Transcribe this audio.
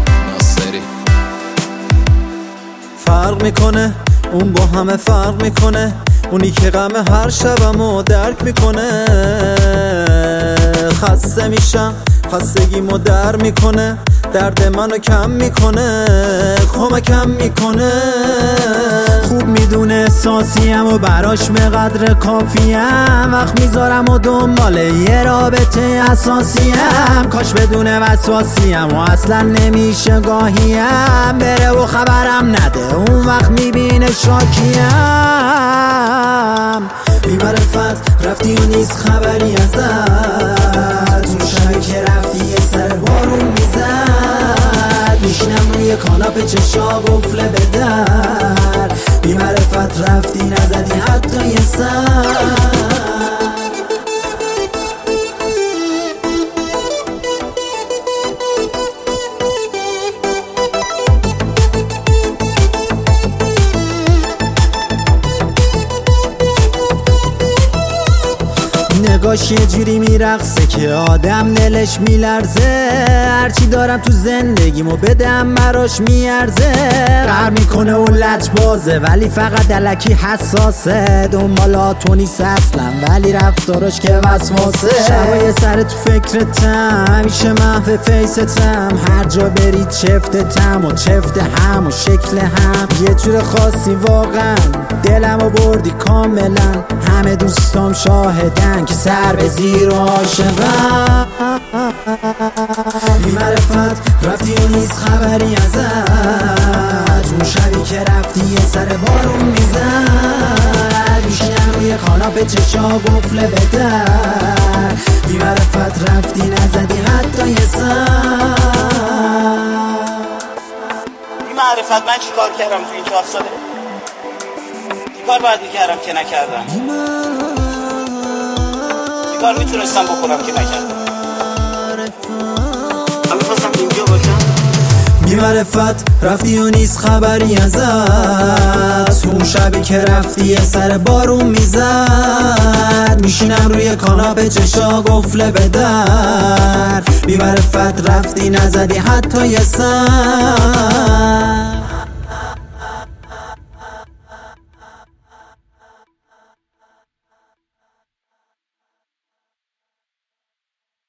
ناصری. فرق میکنه اون با همه فرق میکنه، اونی که غم هر شبمو درک میکنه. خسته میشم خستگیمو در میکنه، درد منو کم میکنه، کمکم میکنه. خوب میدونه احساسیم و براش به قدر کافیم، وقت میذارم و دنبال یه رابطه اساسیم. کاش بدونه وسواسیم و اصلا نمیشه گاهیم، بره و خبرم نده اون وقت میبینه شاکیم. بی‌معرفت رفتی و نیست خبری ازت، اون شبی که رفتی یه سر بارون میزد. میشینم روی کاناپه چشا قفله به در، بی‌معرفت رفتی نزدی حتی یه سر. نگاش یه جوری میرقصه که آدم دلش میلرزه، هرچی دارم تو زندگیمو بدم براش میارزه. قهر میکنه و لج بازه ولی فقط الکی حساسه، دنبالاتو نیست اصلا ولی رفتاراش که وسواسه. شبای سر تو فکرتم همیشه محو فیستم، هر جا برید چفتتم و چفت هم و شکل هم یه جور خاصی. واقعا دلمو بردی کاملا، همه دوستام شاهدن که سر به زیر و عاشقم. بی‌معرفت رفتی و نیست خبری ازت، اون شبی که رفتی یه سر بارون میزد. میشینم روی کاناپه چشا قفله به در، بی‌معرفت رفتی نزدی حتی یه سر. بی‌معرفت من چی کار کردم تو این 4 ساله؟ چی کار باید میکردم که نکردم؟ چی کار میتونستم بکنم که نکردم؟ من میخواستم اینجا باشم. بی‌معرفت رفتی و نیست خبری ازت، اون شبی که رفتی یه سر بارون میزد. میشینم روی کاناپه چشا قفله به در، بی‌معرفت رفتی نزدی حتی یه سر.